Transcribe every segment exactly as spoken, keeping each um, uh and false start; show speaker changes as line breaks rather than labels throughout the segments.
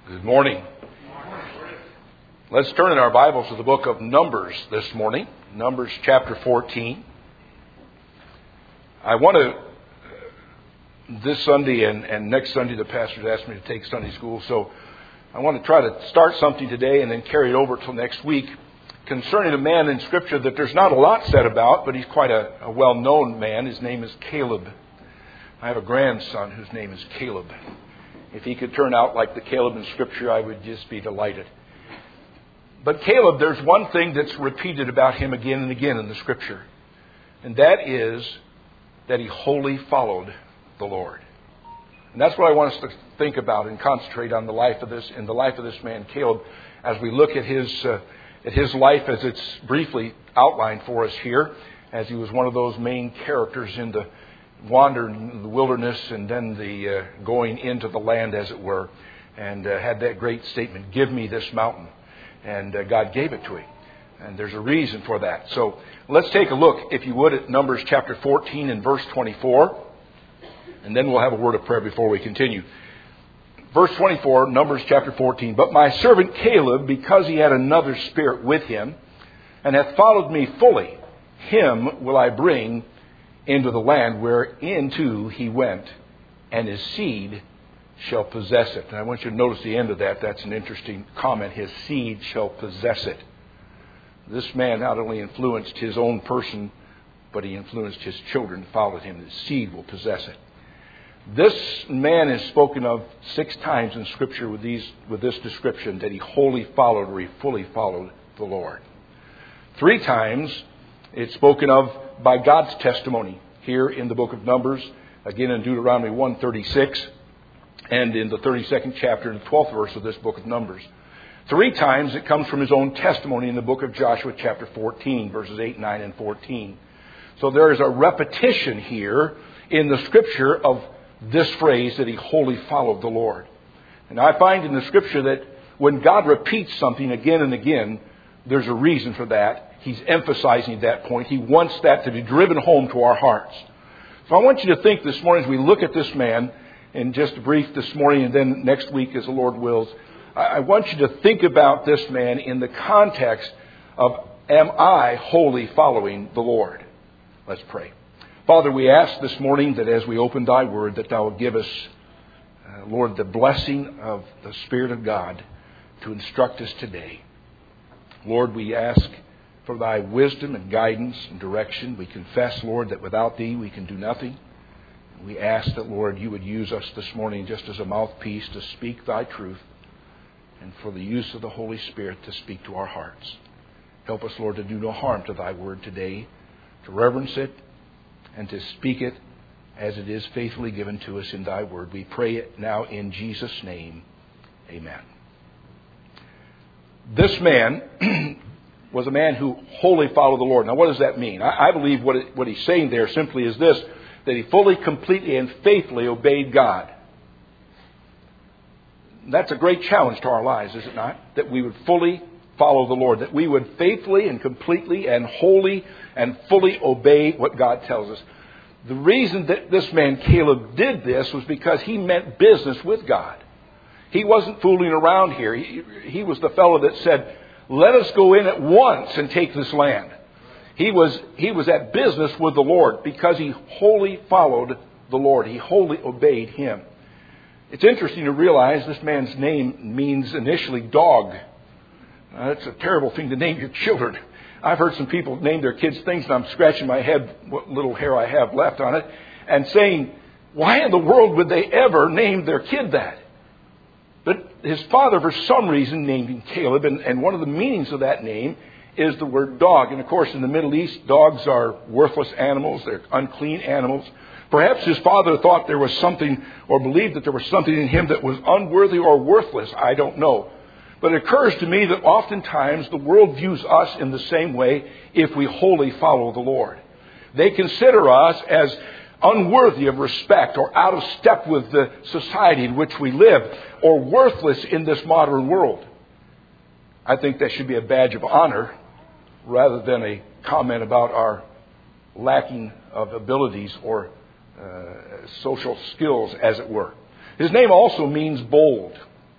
Good morning. Let's turn in our Bibles to the book of Numbers this morning. Numbers chapter fourteen. I want to, this Sunday and, and next Sunday, the pastor's asked me to take Sunday school, so I want to try to start something today and then carry it over till next week concerning a man in Scripture that there's not a lot said about, but he's quite a, a well-known man. His name is Caleb. I have a grandson whose name is Caleb. If he could turn out like the Caleb in Scripture, I would just be delighted. But Caleb, there's one thing that's repeated about him again and again in the Scripture. And that is that he wholly followed the Lord. And that's what I want us to think about and concentrate on the life of this, in the life of this man, Caleb, as we look at his, uh, at his life as it's briefly outlined for us here, as he was one of those main characters in the wandered in the wilderness and then the uh, going into the land, as it were, and uh, had that great statement, "Give me this mountain." And uh, God gave it to him. And there's a reason for that. So let's take a look, if you would, at Numbers chapter fourteen and verse twenty-four. And then we'll have a word of prayer before we continue. Verse twenty-four, Numbers chapter fourteen. "But my servant Caleb, because he had another spirit with him, and hath followed me fully, him will I bring into the land whereinto he went, and his seed shall possess it." And I want you to notice the end of that. That's an interesting comment. His seed shall possess it. This man not only influenced his own person, but he influenced his children, followed him. His seed will possess it. This man is spoken of six times in Scripture with these with this description, that he wholly followed or he fully followed the Lord. Three times it's spoken of by God's testimony here in the book of Numbers, again in Deuteronomy one thirty-six, and in the thirty-second chapter and the twelfth verse of this book of Numbers. Three times it comes from his own testimony in the book of Joshua chapter fourteen, verses eight, nine, and fourteen. So there is a repetition here in the Scripture of this phrase that he wholly followed the Lord. And I find in the Scripture that when God repeats something again and again, there's a reason for that. He's emphasizing that point. He wants that to be driven home to our hearts. So I want you to think this morning as we look at this man, in just a brief this morning and then next week as the Lord wills, I want you to think about this man in the context of, am I wholly following the Lord? Let's pray. Father, we ask this morning that as we open thy word, that thou will give us, uh, Lord, the blessing of the Spirit of God to instruct us today. Lord, we ask for thy wisdom and guidance and direction. We confess, Lord, that without thee we can do nothing. We ask that, Lord, you would use us this morning just as a mouthpiece to speak thy truth, and for the use of the Holy Spirit to speak to our hearts. Help us, Lord, to do no harm to thy word today, to reverence it and to speak it as it is faithfully given to us in thy word. We pray it now in Jesus' name. Amen. This man was a man who wholly followed the Lord. Now, what does that mean? I, I believe what, it, what he's saying there simply is this, that he fully, completely, and faithfully obeyed God. That's a great challenge to our lives, is it not? That we would fully follow the Lord. That we would faithfully and completely and wholly and fully obey what God tells us. The reason that this man Caleb did this was because he meant business with God. He wasn't fooling around here. He, he was the fellow that said, "Let us go in at once and take this land." He was, he was at business with the Lord because he wholly followed the Lord. He wholly obeyed him. It's interesting to realize this man's name means initially dog. Uh, that's a terrible thing to name your children. I've heard some people name their kids things, and I'm scratching my head, what little hair I have left on it, and saying, why in the world would they ever name their kid that? But his father, for some reason, named him Caleb, and, and one of the meanings of that name is the word dog. And of course, in the Middle East, dogs are worthless animals. They're unclean animals. Perhaps his father thought there was something, or believed that there was something in him that was unworthy or worthless. I don't know. But it occurs to me that oftentimes the world views us in the same way if we wholly follow the Lord. They consider us as unworthy of respect or out of step with the society in which we live, or worthless in this modern world. I think that should be a badge of honor rather than a comment about our lacking of abilities or uh, social skills, as it were. His name also means bold.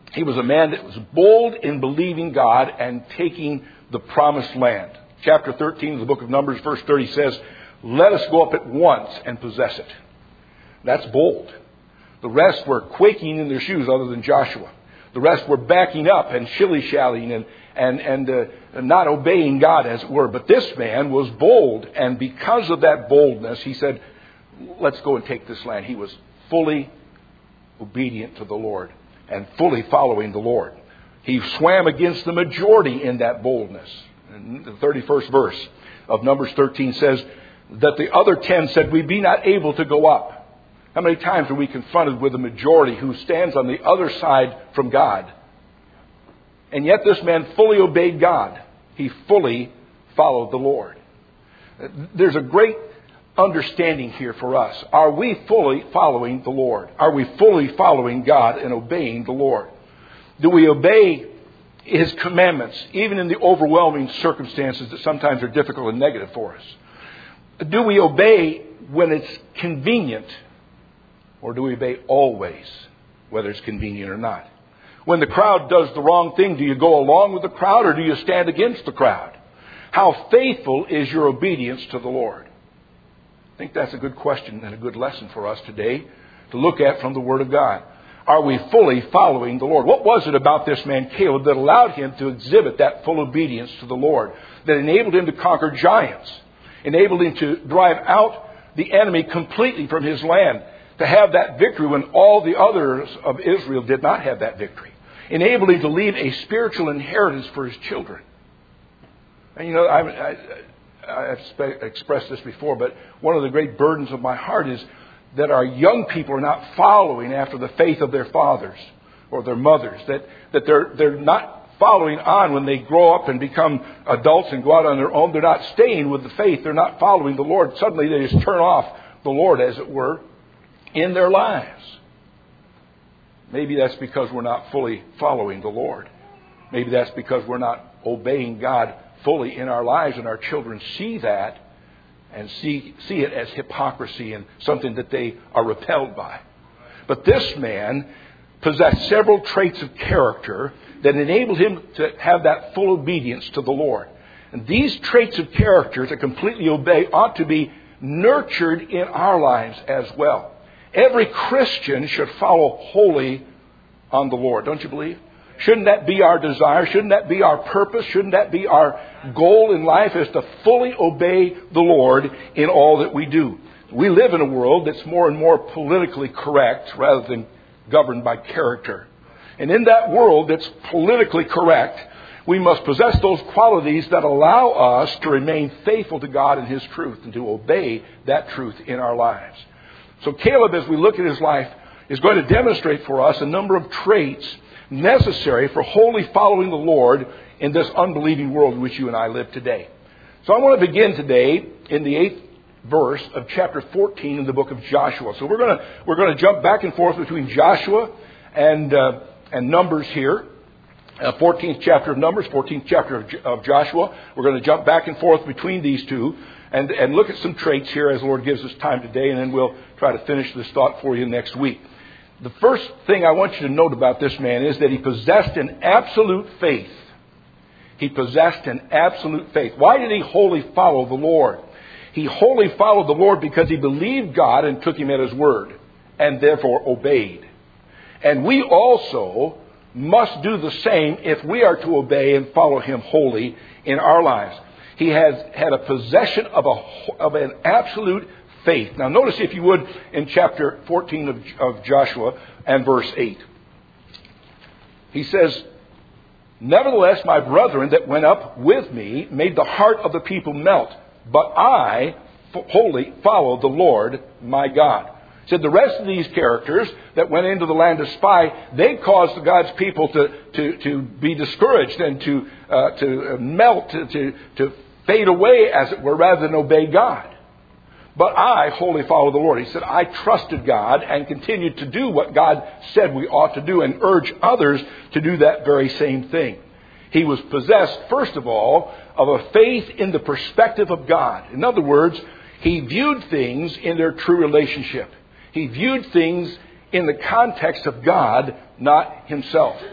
He was a man that was bold in believing God and taking the promised land. Chapter thirteen of the book of Numbers, verse thirty says, "Let us go up at once and possess it." That's bold. The rest were quaking in their shoes other than Joshua. The rest were backing up and shilly-shallying and, and, and uh, not obeying God, as it were. But this man was bold, and because of that boldness, he said, let's go and take this land. He was fully obedient to the Lord and fully following the Lord. He swam against the majority in that boldness. And the thirty-first verse of Numbers thirteen says that the other ten said, "We be not able to go up." How many times are we confronted with a majority who stands on the other side from God? And yet this man fully obeyed God. He fully followed the Lord. There's a great understanding here for us. Are we fully following the Lord? Are we fully following God and obeying the Lord? Do we obey His commandments, even in the overwhelming circumstances that sometimes are difficult and negative for us? Do we obey when it's convenient? Or do we obey always, whether it's convenient or not? When the crowd does the wrong thing, do you go along with the crowd or do you stand against the crowd? How faithful is your obedience to the Lord? I think that's a good question and a good lesson for us today to look at from the Word of God. Are we fully following the Lord? What was it about this man Caleb that allowed him to exhibit that full obedience to the Lord, that enabled him to conquer giants, enabled him to drive out the enemy completely from his land, to have that victory when all the others of Israel did not have that victory, enabled him to leave a spiritual inheritance for his children? And you know, I, I, I've spe- expressed this before, but one of the great burdens of my heart is that our young people are not following after the faith of their fathers or their mothers, that, that they're, they're not following on when they grow up and become adults and go out on their own. They're not staying with the faith. They're not following the Lord. Suddenly they just turn off the Lord, as it were, in their lives. Maybe that's because we're not fully following the Lord. Maybe that's because we're not obeying God fully in our lives, and our children see that and see, see it as hypocrisy and something that they are repelled by. But this man possessed several traits of character that enabled him to have that full obedience to the Lord. And these traits of character to completely obey ought to be nurtured in our lives as well. Every Christian should follow wholly on the Lord. Don't you believe? Shouldn't that be our desire? Shouldn't that be our purpose? Shouldn't that be our goal in life, is to fully obey the Lord in all that we do? We live in a world that's more and more politically correct rather than governed by character. And in that world that's politically correct, we must possess those qualities that allow us to remain faithful to God and His truth and to obey that truth in our lives. So Caleb, as we look at his life, is going to demonstrate for us a number of traits necessary for wholly following the Lord in this unbelieving world in which you and I live today. So I want to begin today in the eighth verse of chapter fourteen in the book of Joshua. So we're going to we're going to jump back and forth between Joshua and uh, and Numbers here. Uh, fourteenth chapter of Numbers, fourteenth chapter of, of Joshua. We're going to jump back and forth between these two and, and look at some traits here as the Lord gives us time today, and then we'll try to finish this thought for you next week. The first thing I want you to note about this man is that he possessed an absolute faith. He possessed an absolute faith. Why did he wholly follow the Lord? He wholly followed the Lord because he believed God and took Him at His word, and therefore obeyed. And we also must do the same if we are to obey and follow Him wholly in our lives. He has had a possession of, a, of an absolute faith. Now notice, if you would, in chapter fourteen of, of Joshua and verse eight. He says, "Nevertheless, my brethren that went up with me made the heart of the people melt, but I wholly followed the Lord my God." He said the rest of these characters that went into the land to spy, they caused God's people to, to, to be discouraged and to, uh, to melt, to, to, to fade away, as it were, rather than obey God. But I wholly followed the Lord. He said, I trusted God and continued to do what God said we ought to do and urge others to do that very same thing. He was possessed, first of all, of a faith in the perspective of God. In other words, he viewed things in their true relationship. He viewed things in the context of God, not himself.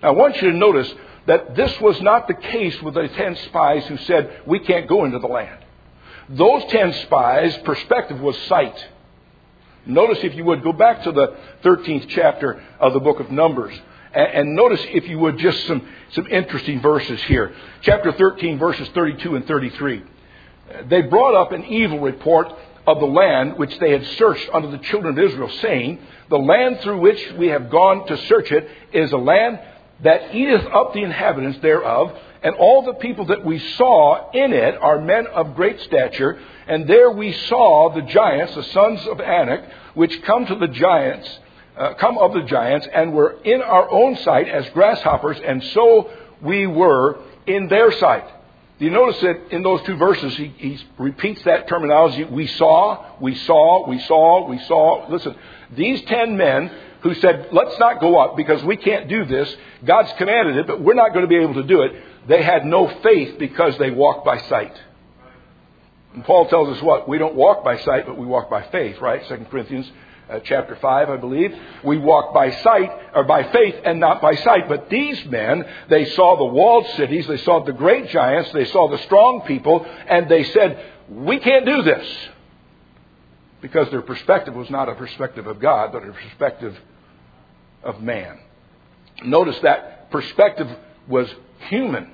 Now, I want you to notice that this was not the case with the ten spies who said, we can't go into the land. Those ten spies' perspective was sight. Notice, if you would, go back to the thirteenth chapter of the book of Numbers. And notice, if you would, just some, some interesting verses here. Chapter thirteen, verses thirty-two and thirty-three. They brought up an evil report of the land which they had searched unto the children of Israel, saying, the land through which we have gone to search it is a land that eateth up the inhabitants thereof, and all the people that we saw in it are men of great stature. And there we saw the giants, the sons of Anak, which come to the giants, uh, come of the giants, and were in our own sight as grasshoppers, and so we were in their sight. Do you notice that in those two verses, he, he repeats that terminology, we saw, we saw, we saw, we saw. Listen, these ten men who said, let's not go up because we can't do this. God's commanded it, but we're not going to be able to do it. They had no faith because they walked by sight. And Paul tells us what? We don't walk by sight, but we walk by faith, right? Second Corinthians uh, chapter five, I believe. We walk by sight, or by faith and not by sight. But these men, they saw the walled cities, they saw the great giants, they saw the strong people, and they said, we can't do this. Because their perspective was not a perspective of God, but a perspective of man. Notice that perspective was human.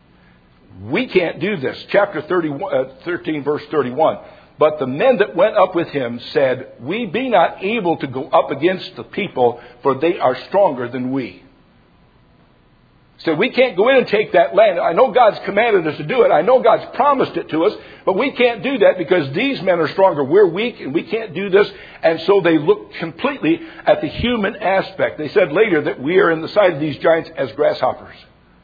We can't do this. Chapter thirty-one, uh, thirteen, verse thirty-one. But the men that went up with him said, we be not able to go up against the people, for they are stronger than we. So we can't go in and take that land. I know God's commanded us to do it. I know God's promised it to us. But we can't do that because these men are stronger. We're weak and we can't do this. And so they looked completely at the human aspect. They said later that we are in the sight of these giants as grasshoppers.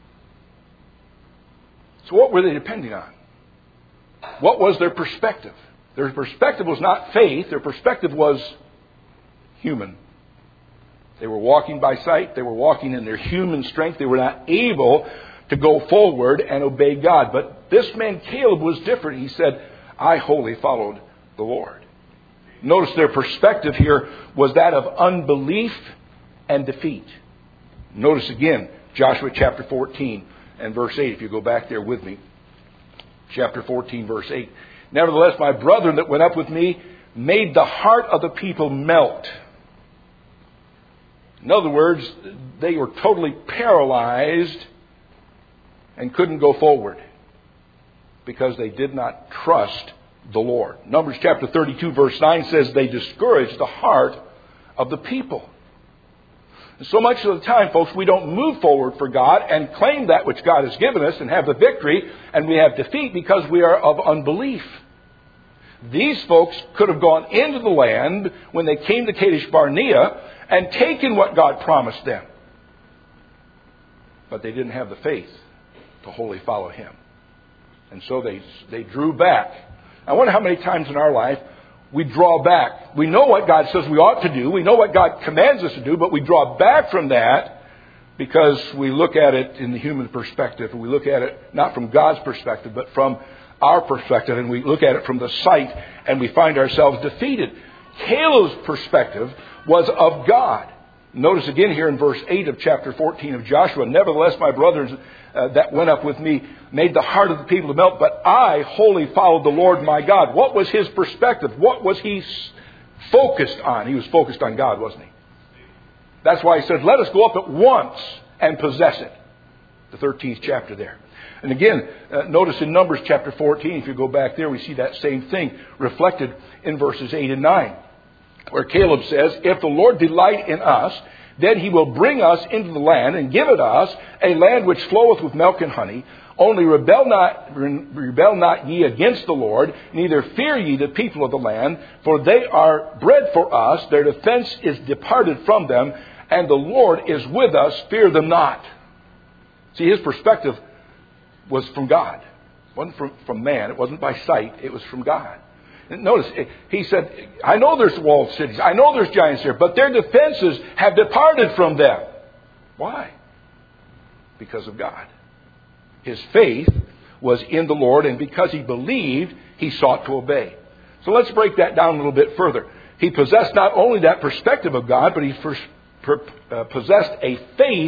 So what were they depending on? What was their perspective? Their perspective was not faith. Their perspective was human. They were walking by sight. They were walking in their human strength. They were not able to go forward and obey God. But this man, Caleb, was different. He said, I wholly followed the Lord. Notice their perspective here was that of unbelief and defeat. Notice again, Joshua chapter fourteen and verse eight, if you go back there with me. Chapter fourteen, verse eight. Nevertheless, my brethren that went up with me made the heart of the people melt. In other words, they were totally paralyzed and couldn't go forward because they did not trust the Lord. Numbers chapter thirty-two, verse nine says they discouraged the heart of the people. And so much of the time, folks, we don't move forward for God and claim that which God has given us and have the victory, and we have defeat because we are of unbelief. These folks could have gone into the land when they came to Kadesh Barnea and taken what God promised them. But they didn't have the faith to wholly follow Him. And so they, they drew back. I wonder how many times in our life we draw back. We know what God says we ought to do. We know what God commands us to do, but we draw back from that because we look at it in the human perspective. We look at it not from God's perspective, but from our perspective. And we look at it from the sight, and we find ourselves defeated. Caleb's perspective was of God. Notice again here in verse eight of chapter fourteen of Joshua, nevertheless, my brothers uh, that went up with me made the heart of the people to melt, but I wholly followed the Lord my God. What was his perspective? What was he focused on? He was focused on God, wasn't he? That's why he said, let us go up at once and possess it. The thirteenth chapter there. And again, uh, notice in Numbers chapter fourteen, if you go back there, we see that same thing reflected in verses eight and nine. Where Caleb says, if the Lord delight in us, then He will bring us into the land and give it us, a land which floweth with milk and honey. Only rebel not, rebel not ye against the Lord, neither fear ye the people of the land, for they are bread for us, their defense is departed from them, and the Lord is with us, fear them not. See, his perspective was from God. It wasn't from, from man, it wasn't by sight, it was from God. Notice, he said, I know there's walled cities. I know there's giants here, but their defenses have departed from them. Why? Because of God. His faith was in the Lord, and because he believed, he sought to obey. So let's break that down a little bit further. He possessed not only that perspective of God, but he first per, uh, possessed a faith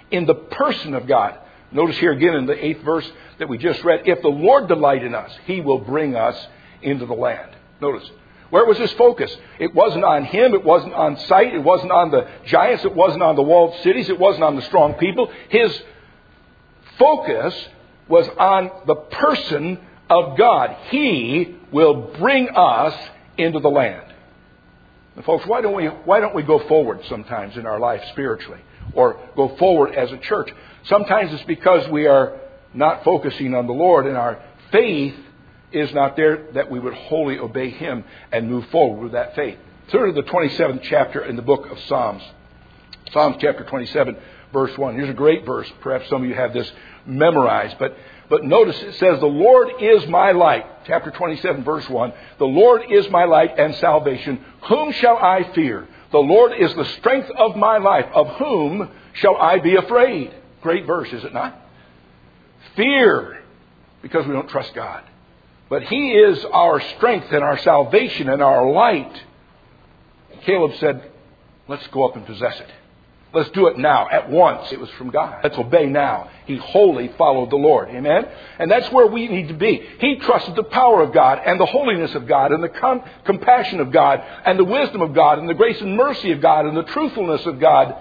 in the person of God. Notice here again in the eighth verse that we just read, if the Lord delight in us, He will bring us into the land. Notice, where was His focus? It wasn't on Him. It wasn't on sight. It wasn't on the giants. It wasn't on the walled cities. It wasn't on the strong people. His focus was on the person of God. He will bring us into the land. And folks, why don't we why don't we go forward sometimes in our life spiritually, or go forward as a church? Sometimes it's because we are not focusing on the Lord, and our faith is not there that we would wholly obey Him and move forward with that faith. Turn to the twenty-seventh chapter in the book of Psalms. Psalms chapter twenty-seven, verse one. Here's a great verse. Perhaps some of you have this memorized, but But notice it says, the Lord is my light. Chapter twenty-seven, verse one. The Lord is my light and salvation. Whom shall I fear? The Lord is the strength of my life. Of whom shall I be afraid? Great verse, is it not? Fear, because we don't trust God. But He is our strength and our salvation and our light. Caleb said, let's go up and possess it. Let's do it now, at once. It was from God. Let's obey now. He wholly followed the Lord. Amen? And that's where we need to be. He trusted the power of God and the holiness of God and the com- compassion of God and the wisdom of God and the grace and mercy of God and the truthfulness of God.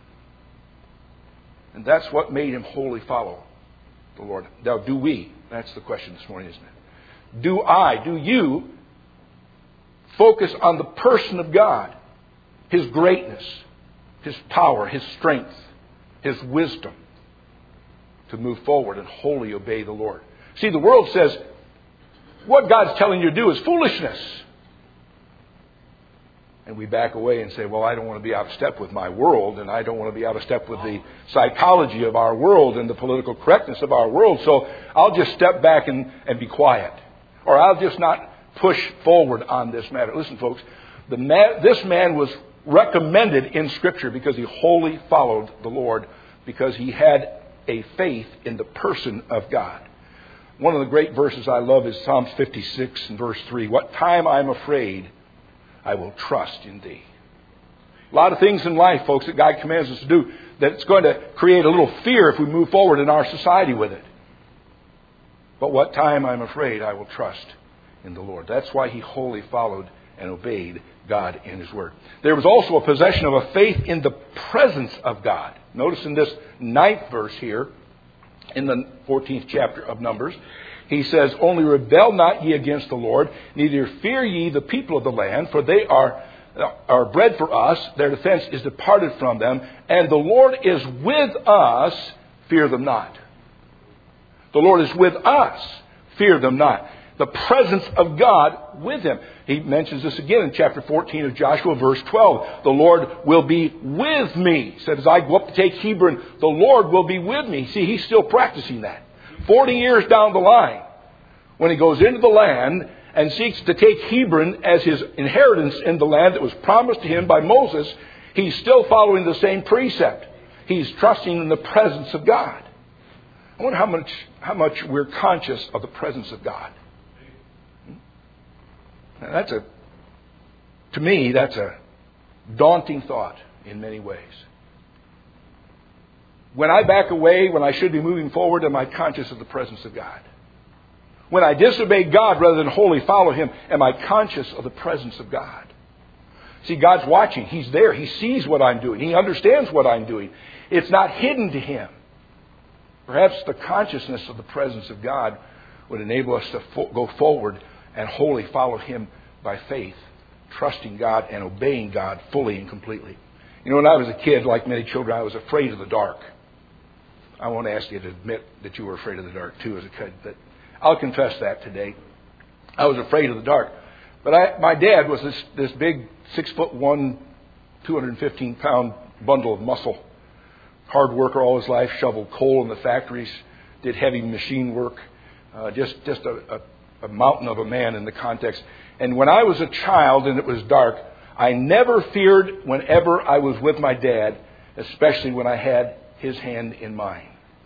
And that's what made him wholly follow the Lord. Now, do we? That's the question this morning, isn't it? Do I, do you focus on the person of God, His greatness, His power, His strength, His wisdom to move forward and wholly obey the Lord? See, the world says what God's telling you to do is foolishness. And we back away and say, well, I don't want to be out of step with my world, and I don't want to be out of step with the psychology of our world and the political correctness of our world, so I'll just step back and, and be quiet. Or I'll just not push forward on this matter. Listen, folks, the man, this man was recommended in Scripture because he wholly followed the Lord, because he had a faith in the person of God. One of the great verses I love is Psalm fifty-six and verse three. What time I'm afraid, I will trust in Thee. A lot of things in life, folks, that God commands us to do, that it's going to create a little fear if we move forward in our society with it. But what time I'm afraid, I will trust in the Lord. That's why he wholly followed and obeyed God in His Word. There was also a possession of a faith in the presence of God. Notice in this ninth verse here, in the fourteenth chapter of Numbers, he says, only rebel not ye against the Lord, neither fear ye the people of the land, for they are, are bread for us, their defense is departed from them, and the Lord is with us, fear them not. The Lord is with us, fear them not. The presence of God with him. He mentions this again in chapter fourteen of Joshua, verse twelve. The Lord will be with me. He said, as I go up to take Hebron, the Lord will be with me. See, he's still practicing that. Forty years down the line, when he goes into the land and seeks to take Hebron as his inheritance in the land that was promised to him by Moses, he's still following the same precept. He's trusting in the presence of God. I wonder how much, how much we're conscious of the presence of God. Now that's a, to me, that's a daunting thought in many ways. When I back away, when I should be moving forward, am I conscious of the presence of God? When I disobey God rather than wholly follow Him, am I conscious of the presence of God? See, God's watching. He's there. He sees what I'm doing. He understands what I'm doing. It's not hidden to Him. Perhaps the consciousness of the presence of God would enable us to fo- go forward and wholly follow Him by faith, trusting God and obeying God fully and completely. You know, when I was a kid, like many children, I was afraid of the dark. I won't ask you to admit that you were afraid of the dark too as a kid, but I'll confess that today. I was afraid of the dark. But I, my dad was this, this big six foot one, two hundred fifteen pound bundle of muscle. Hard worker all his life, shoveled coal in the factories, did heavy machine work, uh, just, just a, a a mountain of a man in the context. And when I was a child and it was dark, I never feared whenever I was with my dad, especially when I had his hand in mine.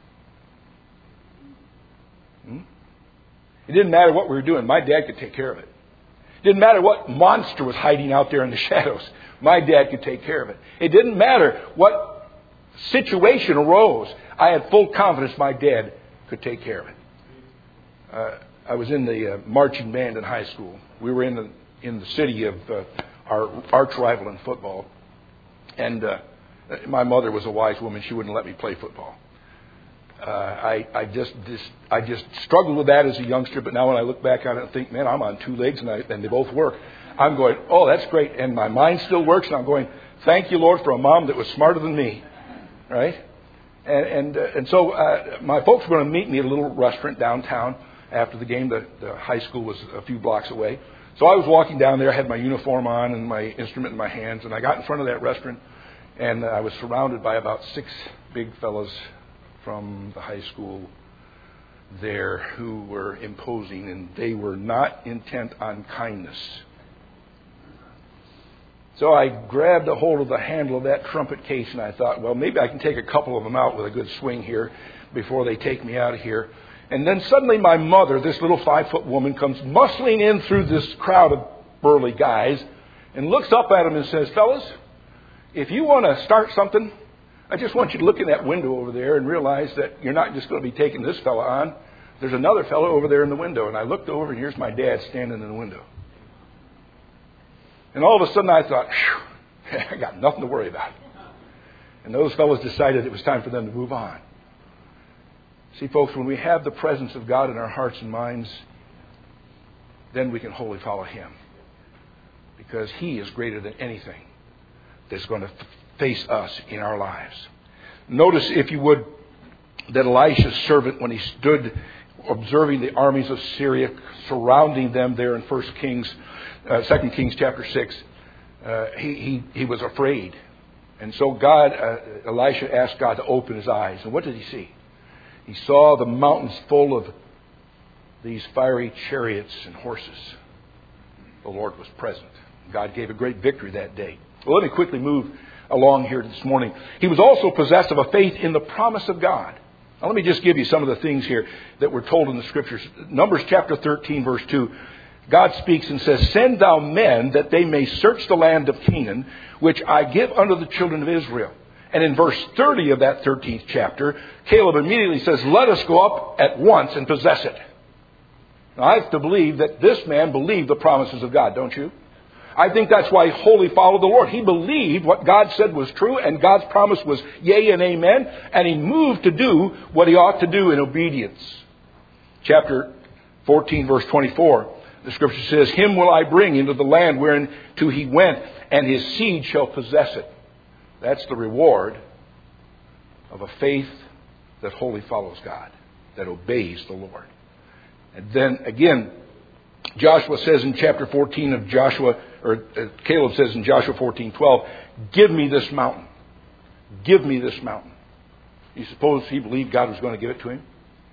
Hmm? It didn't matter what we were doing. My dad could take care of it. It didn't matter what monster was hiding out there in the shadows. My dad could take care of it. It didn't matter what situation arose, I had full confidence my dad could take care of it. Uh, I was in the uh, marching band in high school. We were in the in the city of uh, our arch rival in football, and uh, my mother was a wise woman. She wouldn't let me play football. Uh, I, I just, just I just struggled with that as a youngster, but now when I look back on it and think, man, I'm on two legs and, I, and they both work, I'm going, oh, that's great. And my mind still works, and I'm going, thank you, Lord, for a mom that was smarter than me. Right? And and, uh, and so uh, my folks were going to meet me at a little restaurant downtown after the game. The, the high school was a few blocks away. So I was walking down there. I had my uniform on and my instrument in my hands, and I got in front of that restaurant, and I was surrounded by about six big fellows from the high school there who were imposing, and they were not intent on kindness. So I grabbed a hold of the handle of that trumpet case, and I thought, well, maybe I can take a couple of them out with a good swing here before they take me out of here. And then suddenly my mother, this little five-foot woman, comes muscling in through this crowd of burly guys and looks up at them and says, fellas, if you want to start something, I just want you to look in that window over there and realize that you're not just going to be taking this fella on. There's another fellow over there in the window. And I looked over, and here's my dad standing in the window. And all of a sudden I thought, phew, I got nothing to worry about. And those fellows decided it was time for them to move on. See, folks, when we have the presence of God in our hearts and minds, then we can wholly follow Him. Because He is greater than anything that's going to face us in our lives. Notice, if you would, that Elisha's servant, when he stood observing the armies of Syria surrounding them there in First Kings, uh, Second Kings chapter six, uh, he, he he was afraid, and so God, uh, Elisha asked God to open his eyes, and what did he see? He saw the mountains full of these fiery chariots and horses. The Lord was present. God gave a great victory that day. Well, let me quickly move along here this morning. He was also possessed of a faith in the promise of God. Now, let me just give you some of the things here that were told in the Scriptures. Numbers chapter thirteen, verse two. God speaks and says, send thou men that they may search the land of Canaan, which I give unto the children of Israel. And in verse thirty of that thirteenth chapter, Caleb immediately says, let us go up at once and possess it. Now, I have to believe that this man believed the promises of God, don't you? I think that's why he wholly followed the Lord. He believed what God said was true, and God's promise was yea and amen, and he moved to do what he ought to do in obedience. Chapter fourteen, verse twenty-four, the Scripture says, him will I bring into the land whereunto he went, and his seed shall possess it. That's the reward of a faith that wholly follows God, that obeys the Lord. And then again, Joshua says in chapter fourteen of Joshua, or uh, Caleb says in Joshua fourteen twelve, give me this mountain. Give me this mountain. You suppose he believed God was going to give it to him?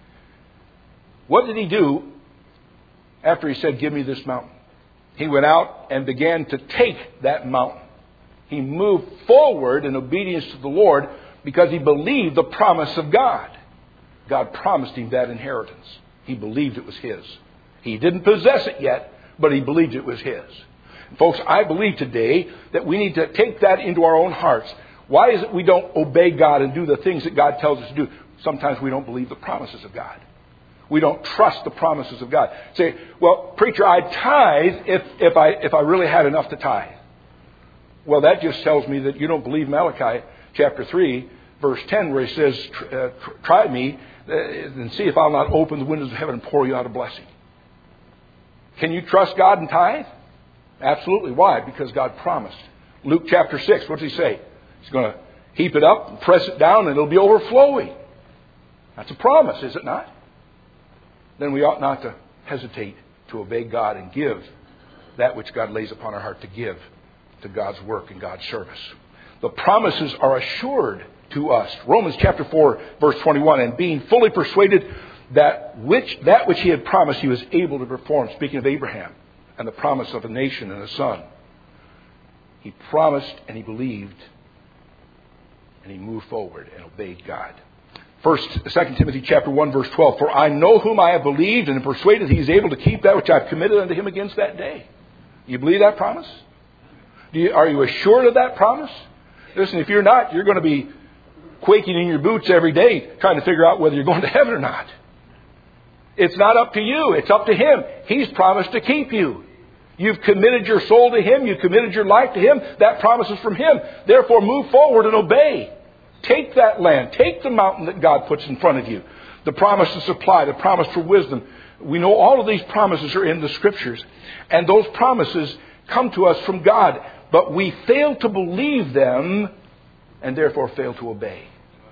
What did he do after he said, give me this mountain? He went out and began to take that mountain. He moved forward in obedience to the Lord because he believed the promise of God. God promised him that inheritance. He believed it was his. He didn't possess it yet, but he believed it was his. And folks, I believe today that we need to take that into our own hearts. Why is it we don't obey God and do the things that God tells us to do? Sometimes we don't believe the promises of God. We don't trust the promises of God. Say, well, preacher, I'd tithe if, if I if I really had enough to tithe. Well, that just tells me that you don't believe Malachi chapter three, verse ten, where he says, uh, try me and see if I'll not open the windows of heaven and pour you out a blessing. Can you trust God and tithe? Absolutely. Why? Because God promised. Luke chapter six, what does he say? He's going to heap it up and press it down and it'll be overflowing. That's a promise, is it not? Then we ought not to hesitate to obey God and give that which God lays upon our heart to give to God's work and God's service. The promises are assured to us. Romans chapter four, verse twenty-one, and being fully persuaded that which that which he had promised he was able to perform. Speaking of Abraham and the promise of a nation and a son. He promised and he believed and he moved forward and obeyed God. First, Second Timothy chapter one, verse twelve. For I know whom I have believed and am persuaded he is able to keep that which I have committed unto him against that day. You believe that promise? Do you, are you assured of that promise? Listen, if you're not, you're going to be quaking in your boots every day trying to figure out whether you're going to heaven or not. It's not up to you. It's up to Him. He's promised to keep you. You've committed your soul to Him. You've committed your life to Him. That promise is from Him. Therefore, move forward and obey. Take that land. Take the mountain that God puts in front of you. The promise to supply, the promise for wisdom. We know all of these promises are in the Scriptures. And those promises come to us from God. But we fail to believe them and therefore fail to obey.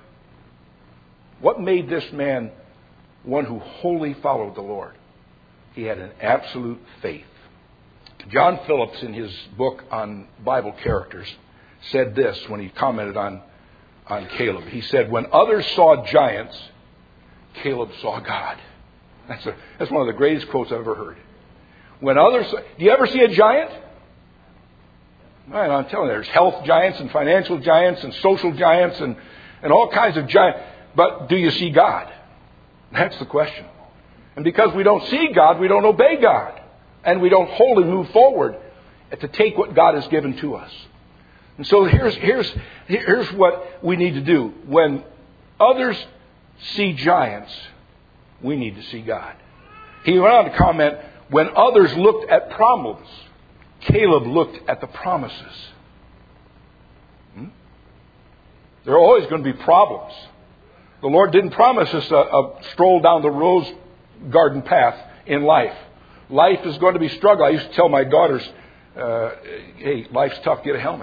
What made this man one who wholly followed the Lord? He had an absolute faith. John Phillips, in his book on Bible characters, said this when he commented on, on Caleb. He said, when others saw giants, Caleb saw God. That's, a, that's one of the greatest quotes I've ever heard. When others saw, do you ever see a giant? Man, I'm telling you, there's health giants and financial giants and social giants and, and all kinds of giants. But do you see God? That's the question. And because we don't see God, we don't obey God. And we don't wholly move forward to take what God has given to us. And so here's, here's, here's what we need to do. When others see giants, we need to see God. He went on to comment, when others looked at problems, Caleb looked at the promises. Hmm? There are always going to be problems. The Lord didn't promise us a, a stroll down the rose garden path in life. Life is going to be struggle. I used to tell my daughters, uh, hey, life's tough, get a helmet.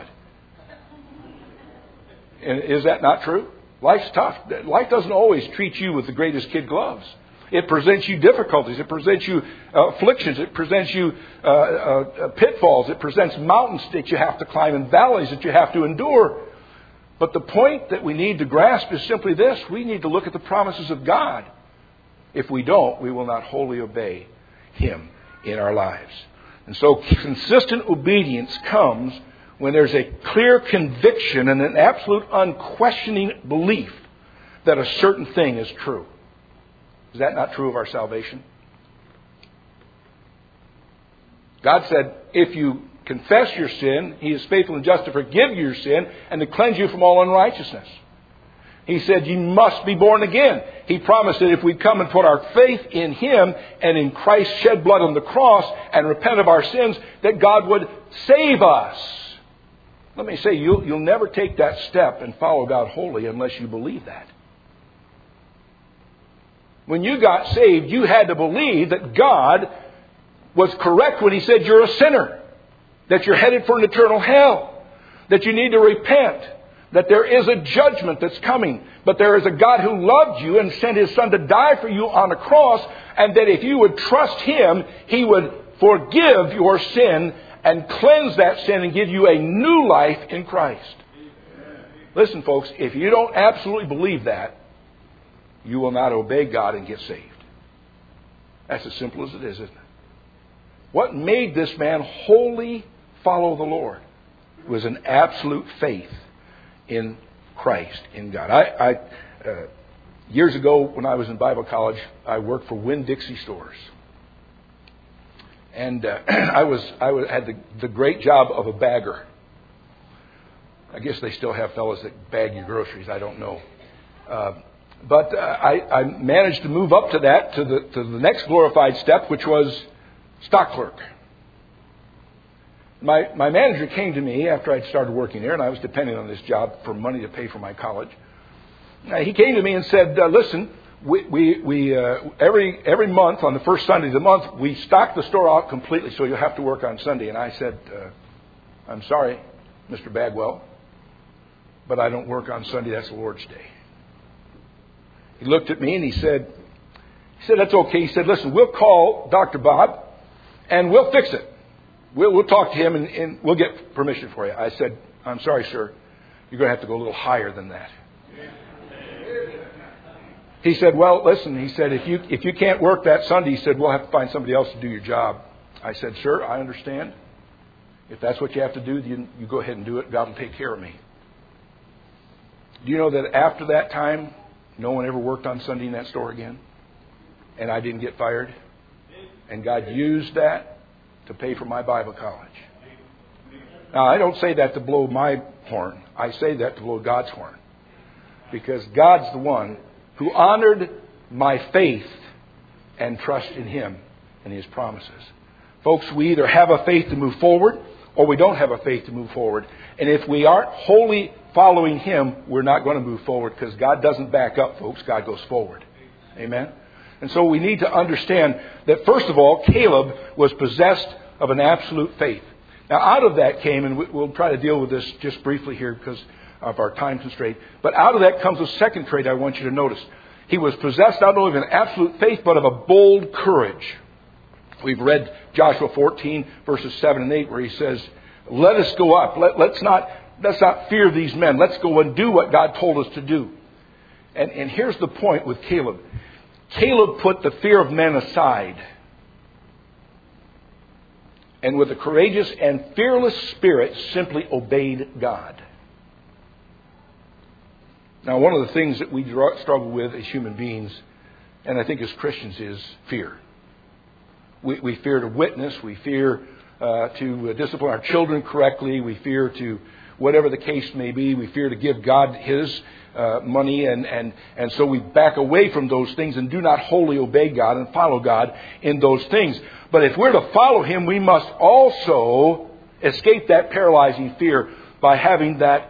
And is that not true? Life's tough. Life doesn't always treat you with the greatest kid gloves. It presents you difficulties. It presents you uh, afflictions. It presents you uh, uh, pitfalls. It presents mountains that you have to climb and valleys that you have to endure. But the point that we need to grasp is simply this. We need to look at the promises of God. If we don't, we will not wholly obey Him in our lives. And so consistent obedience comes when there's a clear conviction and an absolute unquestioning belief that a certain thing is true. Is that not true of our salvation? God said, if you confess your sin, He is faithful and just to forgive your sin and to cleanse you from all unrighteousness. He said, you must be born again. He promised that if we come and put our faith in Him and in Christ's shed blood on the cross and repent of our sins, that God would save us. Let me say, you'll, you'll never take that step and follow God wholly unless you believe that. When you got saved, you had to believe that God was correct when He said you're a sinner, that you're headed for an eternal hell, that you need to repent, that there is a judgment that's coming, but there is a God who loved you and sent His Son to die for you on a cross, and that if you would trust Him, He would forgive your sin and cleanse that sin and give you a new life in Christ. Listen, folks, if you don't absolutely believe that, you will not obey God and get saved. That's as simple as it is, isn't it? What made this man wholly follow the Lord was an absolute faith in Christ, in God. I, I uh, years ago, when I was in Bible college, I worked for Winn-Dixie Stores. And uh, I was I was, had the, the great job of a bagger. I guess they still have fellows that bag your groceries. I don't know. Uh, but uh, I, I managed to move up to that, to the to the next glorified step, which was stock clerk. My my manager came to me after I'd started working there, and I was depending on this job for money to pay for my college. Uh, he came to me and said, uh, "Listen, we we, we uh, every every month on the first Sunday of the month we stock the store out completely, so you'll have to work on Sunday." And I said, uh, "I'm sorry, Mister Bagwell, but I don't work on Sunday. That's the Lord's Day." He looked at me and he said, "He said that's okay." He said, "Listen, we'll call Doctor Bob, and we'll fix it. We'll, we'll talk to him and, and we'll get permission for you." I said, "I'm sorry, sir. You're going to have to go a little higher than that." He said, "Well, listen," he said, if you if you can't work that Sunday," he said, "we'll have to find somebody else to do your job." I said, "Sir, I understand. If that's what you have to do, you, you go ahead and do it. God will take care of me." Do you know that after that time, no one ever worked on Sunday in that store again? And I didn't get fired. And God used that to pay for my Bible college. Now, I don't say that to blow my horn. I say that to blow God's horn. Because God's the one who honored my faith and trust in Him and His promises. Folks, we either have a faith to move forward or we don't have a faith to move forward. And if we aren't wholly following Him, we're not going to move forward, because God doesn't back up, folks. God goes forward. Amen? And so we need to understand that, first of all, Caleb was possessed of an absolute faith. Now, out of that came, and we'll try to deal with this just briefly here because of our time constraint, but out of that comes a second trait I want you to notice. He was possessed not only of an absolute faith, but of a bold courage. We've read Joshua fourteen, verses seven and eight, where he says, let us go up. Let, let's not let's not fear these men. Let's go and do what God told us to do. And, and here's the point with Caleb. Caleb put the fear of men aside, and with a courageous and fearless spirit simply obeyed God. Now, one of the things that we struggle with as human beings, and I think as Christians, is fear. We, we fear to witness. We fear uh, to discipline our children correctly. We fear to, whatever the case may be, we fear to give God His uh, money. And, and, and so we back away from those things and do not wholly obey God and follow God in those things. But if we're to follow Him, we must also escape that paralyzing fear by having that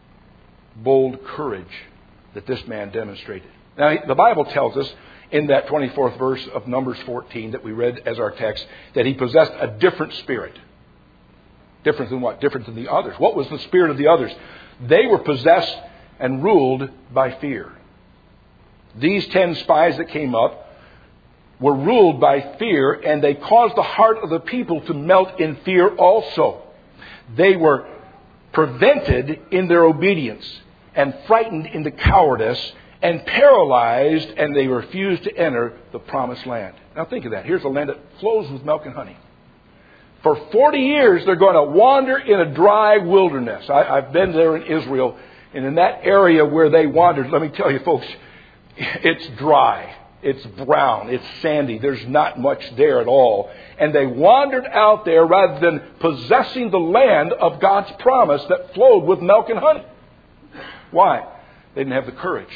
bold courage that this man demonstrated. Now, the Bible tells us in that twenty-fourth verse of Numbers fourteen that we read as our text that he possessed a different spirit. Different than what? Different than the others. What was the spirit of the others? They were possessed and ruled by fear. These ten spies that came up were ruled by fear, and they caused the heart of the people to melt in fear also. They were prevented in their obedience and frightened into cowardice and paralyzed, and they refused to enter the promised land. Now think of that. Here's a land that flows with milk and honey. For forty years, they're going to wander in a dry wilderness. I, I've been there in Israel, and in that area where they wandered, let me tell you, folks, it's dry. It's brown. It's sandy. There's not much there at all. And they wandered out there rather than possessing the land of God's promise that flowed with milk and honey. Why? They didn't have the courage.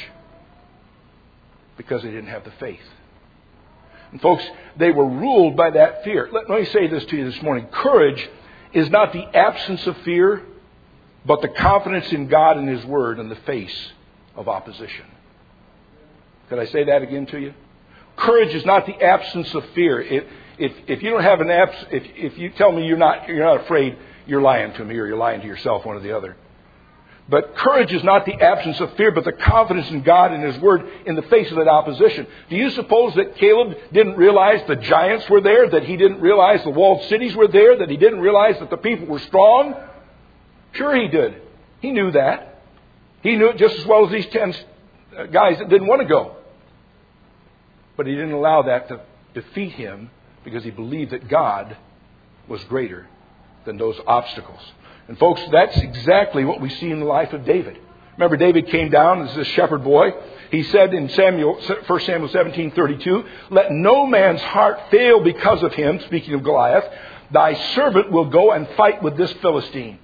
Because they didn't have the faith. And folks, they were ruled by that fear. Let, let me say this to you this morning. Courage is not the absence of fear, but the confidence in God and His Word in the face of opposition. Could I say that again to you? Courage is not the absence of fear. If, if, if you don't have an abs, if, if you tell me you're not, you're not afraid, you're lying to me or you're lying to yourself, one or the other. But courage is not the absence of fear, but the confidence in God and His Word in the face of that opposition. Do you suppose that Caleb didn't realize the giants were there, that he didn't realize the walled cities were there, that he didn't realize that the people were strong? Sure he did. He knew that. He knew it just as well as these ten guys that didn't want to go. But he didn't allow that to defeat him because he believed that God was greater than those obstacles. And folks, that's exactly what we see in the life of David. Remember, David came down as this shepherd boy. He said in Samuel, First Samuel seventeen thirty-two, let no man's heart fail because of him, speaking of Goliath. Thy servant will go and fight with this Philistine.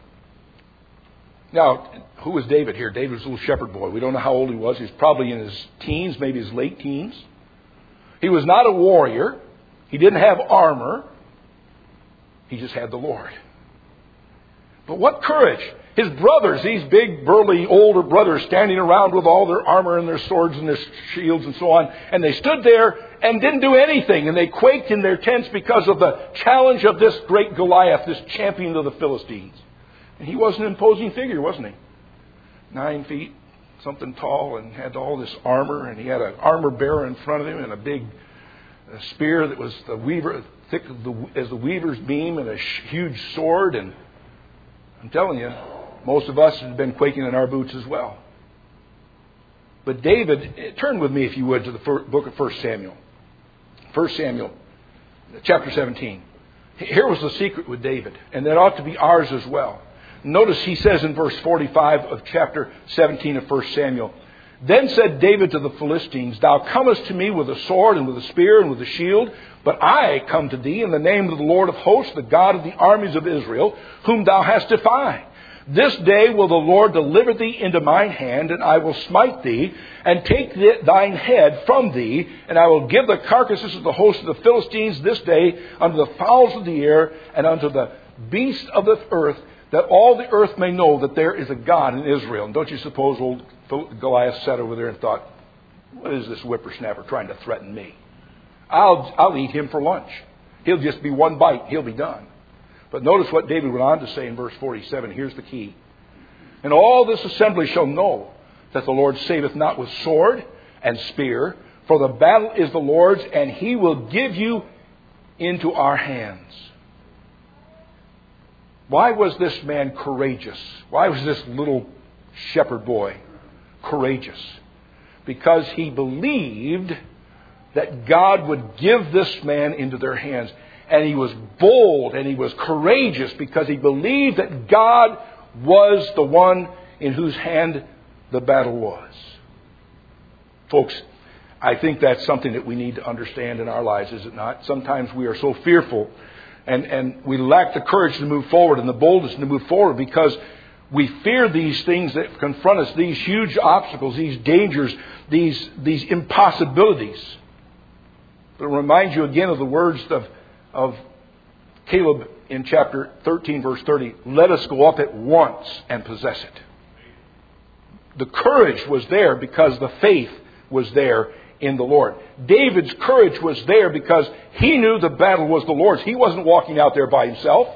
Now, who was David here? David was a little shepherd boy. We don't know how old he was. He was probably in his teens, maybe his late teens. He was not a warrior. He didn't have armor. He just had the Lord. But what courage! His brothers, these big, burly, older brothers, standing around with all their armor and their swords and their shields and so on. And they stood there and didn't do anything. And they quaked in their tents because of the challenge of this great Goliath, this champion of the Philistines. And he was an imposing figure, wasn't he? Nine feet, something tall, and had all this armor. And he had an armor bearer in front of him and a big a spear that was the weaver, thick as the, as the weaver's beam, and a huge sword. And I'm telling you, most of us have been quaking in our boots as well. But David, turn with me, if you would, to the book of First Samuel. First Samuel, chapter seventeen. Here was the secret with David, and that ought to be ours as well. Notice he says in verse forty-five of chapter seventeen of First Samuel, then said David to the Philistines, thou comest to me with a sword and with a spear and with a shield, but I come to thee in the name of the Lord of hosts, the God of the armies of Israel, whom thou hast defied. This day will the Lord deliver thee into mine hand, and I will smite thee, and take thine head from thee, and I will give the carcasses of the host of the Philistines this day unto the fowls of the air, and unto the beasts of the earth, that all the earth may know that there is a God in Israel. And don't you suppose old Goliath sat over there and thought, what is this whippersnapper trying to threaten me? I'll, I'll eat him for lunch. He'll just be one bite. He'll be done. But notice what David went on to say in verse forty-seven. Here's the key. And all this assembly shall know that the Lord saveth not with sword and spear, for the battle is the Lord's, and he will give you into our hands. Why was this man courageous? Why was this little shepherd boy courageous? Because he believed that God would give this man into their hands. And he was bold and he was courageous because he believed that God was the one in whose hand the battle was. Folks, I think that's something that we need to understand in our lives, is it not? Sometimes we are so fearful and, and we lack the courage to move forward and the boldness to move forward because we fear these things that confront us, these huge obstacles, these dangers, these, these impossibilities. But it reminds you again of the words of of Caleb in chapter thirteen, verse thirty. Let us go up at once and possess it. The courage was there because the faith was there in the Lord. David's courage was there because he knew the battle was the Lord's. He wasn't walking out there by himself.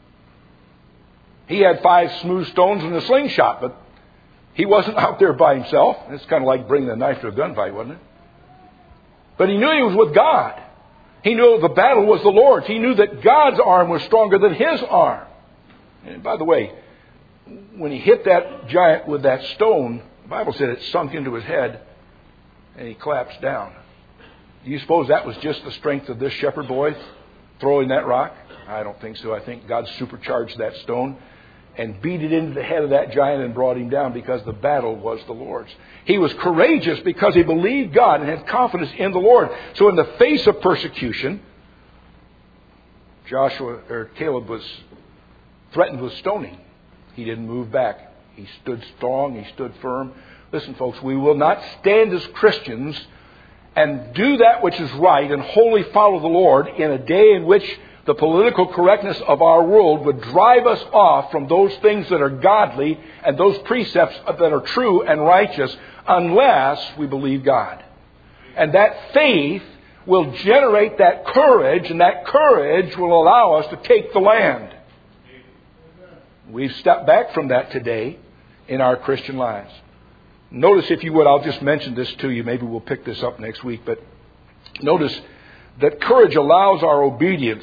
He had five smooth stones and a slingshot, but he wasn't out there by himself. It's kind of like bringing a knife to a gunfight, wasn't it? But he knew he was with God. He knew the battle was the Lord's. He knew that God's arm was stronger than his arm. And by the way, when he hit that giant with that stone, the Bible said it sunk into his head and he collapsed down. Do you suppose that was just the strength of this shepherd boy throwing that rock? I don't think so. I think God supercharged that stone and beat it into the head of that giant and brought him down because the battle was the Lord's. He was courageous because he believed God and had confidence in the Lord. So in the face of persecution, Joshua or Caleb was threatened with stoning. He didn't move back. He stood strong. He stood firm. Listen, folks, we will not stand as Christians and do that which is right and wholly follow the Lord in a day in which the political correctness of our world would drive us off from those things that are godly and those precepts that are true and righteous unless we believe God. And that faith will generate that courage, and that courage will allow us to take the land. We've stepped back from that today in our Christian lives. Notice, if you would, I'll just mention this to you. Maybe we'll pick this up next week. But notice that courage allows our obedience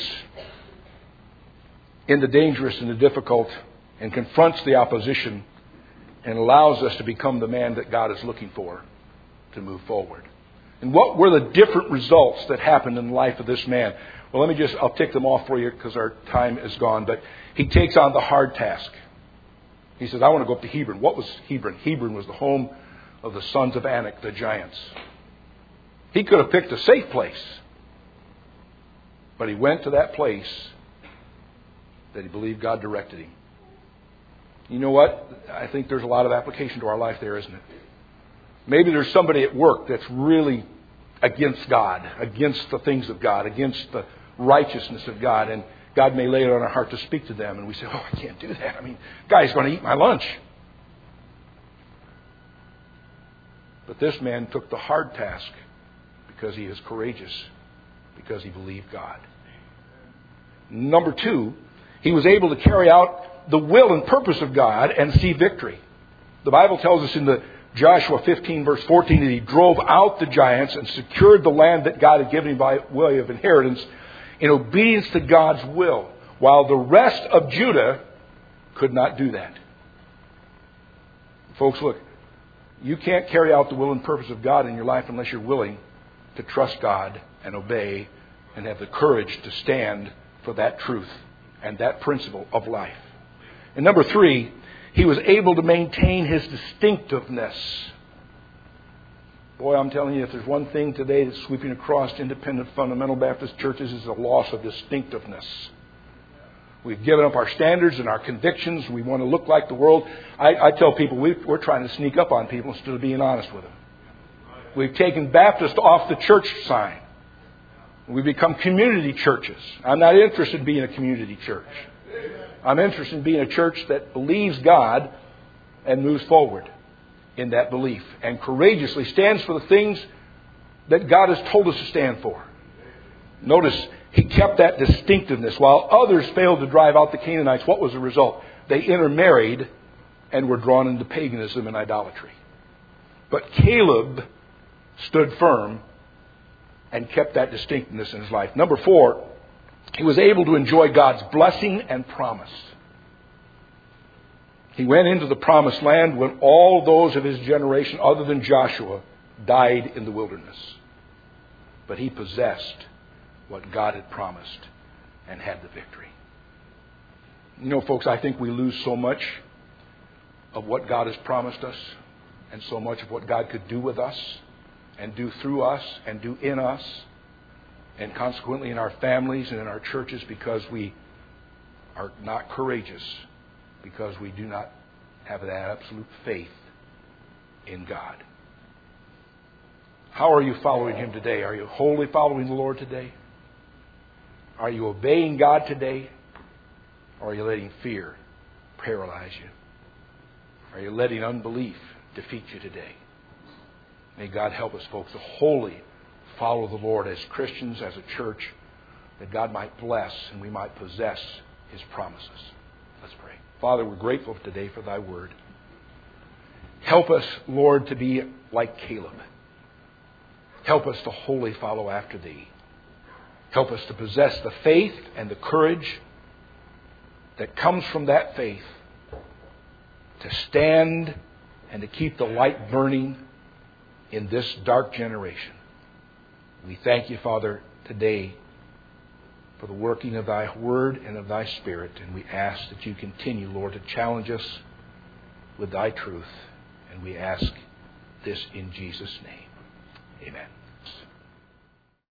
in the dangerous and the difficult, and confronts the opposition and allows us to become the man that God is looking for to move forward. And what were the different results that happened in the life of this man? Well, let me just, I'll tick them off for you because our time is gone. But he takes on the hard task. He says, I want to go up to Hebron. What was Hebron? Hebron was the home of the sons of Anak, the giants. He could have picked a safe place. But he went to that place that he believed God directed him. You know what? I think there's a lot of application to our life there, isn't it? Maybe there's somebody at work that's really against God, against the things of God, against the righteousness of God, and God may lay it on our heart to speak to them, and we say, oh, I can't do that. I mean, guy's going to eat my lunch. But this man took the hard task because he is courageous, because he believed God. Number two, he was able to carry out the will and purpose of God and see victory. The Bible tells us in the Joshua fifteen, verse fourteen, that he drove out the giants and secured the land that God had given him by way of inheritance in obedience to God's will, while the rest of Judah could not do that. Folks, look, you can't carry out the will and purpose of God in your life unless you're willing to trust God and obey and have the courage to stand for that truth and that principle of life. And number three, he was able to maintain his distinctiveness. Boy, I'm telling you, if there's one thing today that's sweeping across independent fundamental Baptist churches, is a loss of distinctiveness. We've given up our standards and our convictions. We want to look like the world. I, I tell people we, we're trying to sneak up on people instead of being honest with them. We've taken Baptist off the church sign. We've become community churches. I'm not interested in being a community church. I'm interested in being a church that believes God and moves forward in that belief and courageously stands for the things that God has told us to stand for. Notice, he kept that distinctiveness. While others failed to drive out the Canaanites, what was the result? They intermarried and were drawn into paganism and idolatry. But Caleb stood firm and kept that distinctiveness in his life. Number four, he was able to enjoy God's blessing and promise. He went into the promised land when all those of his generation, other than Joshua, died in the wilderness. But he possessed what God had promised and had the victory. You know, folks, I think we lose so much of what God has promised us and so much of what God could do with us and do through us and do in us and consequently in our families and in our churches because we are not courageous, because we do not have that absolute faith in God. How are you following Him today? Are you wholly following the Lord today? Are you obeying God today? Or are you letting fear paralyze you? Are you letting unbelief defeat you today? May God help us, folks, to wholly follow the Lord as Christians, as a church, that God might bless and we might possess His promises. Let's pray. Father, we're grateful today for Thy Word. Help us, Lord, to be like Caleb. Help us to wholly follow after Thee. Help us to possess the faith and the courage that comes from that faith to stand and to keep the light burning in this dark generation. We thank You, Father, today for the working of Thy Word and of Thy Spirit. And we ask that You continue, Lord, to challenge us with Thy truth. And we ask this in Jesus' name. Amen.